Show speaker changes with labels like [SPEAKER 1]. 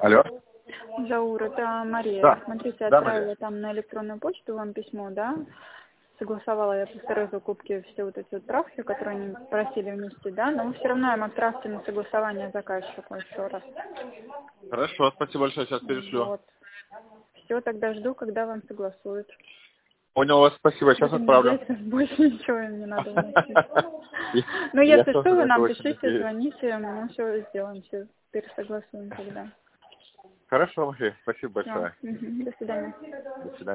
[SPEAKER 1] Алло.
[SPEAKER 2] Заур, это Мария.
[SPEAKER 1] Да.
[SPEAKER 2] Смотрите,
[SPEAKER 1] Да,
[SPEAKER 2] отправила
[SPEAKER 1] Мария.
[SPEAKER 2] там на электронную почту вам письмо, да? Согласовала я по второй закупке все вот эти вот правки, которые они просили внести, да? Но вы все равно им отправьте на согласование заказчику еще раз.
[SPEAKER 1] Хорошо, спасибо большое, сейчас перешлю.
[SPEAKER 2] Вот. Все, тогда жду, когда вам согласуют.
[SPEAKER 1] Понял вас, спасибо, сейчас
[SPEAKER 2] Будем
[SPEAKER 1] отправлю.
[SPEAKER 2] надеяться, больше ничего им не надо вносить. Ну,
[SPEAKER 1] Я
[SPEAKER 2] если
[SPEAKER 1] тоже
[SPEAKER 2] что,
[SPEAKER 1] на
[SPEAKER 2] вы
[SPEAKER 1] это
[SPEAKER 2] нам
[SPEAKER 1] очень
[SPEAKER 2] пишите,
[SPEAKER 1] надеюсь.
[SPEAKER 2] звоните, мы все сделаем, все пересогласуем тогда.
[SPEAKER 1] Хорошо, Мария, спасибо
[SPEAKER 2] Все,
[SPEAKER 1] большое.
[SPEAKER 2] до свидания.
[SPEAKER 1] До свидания.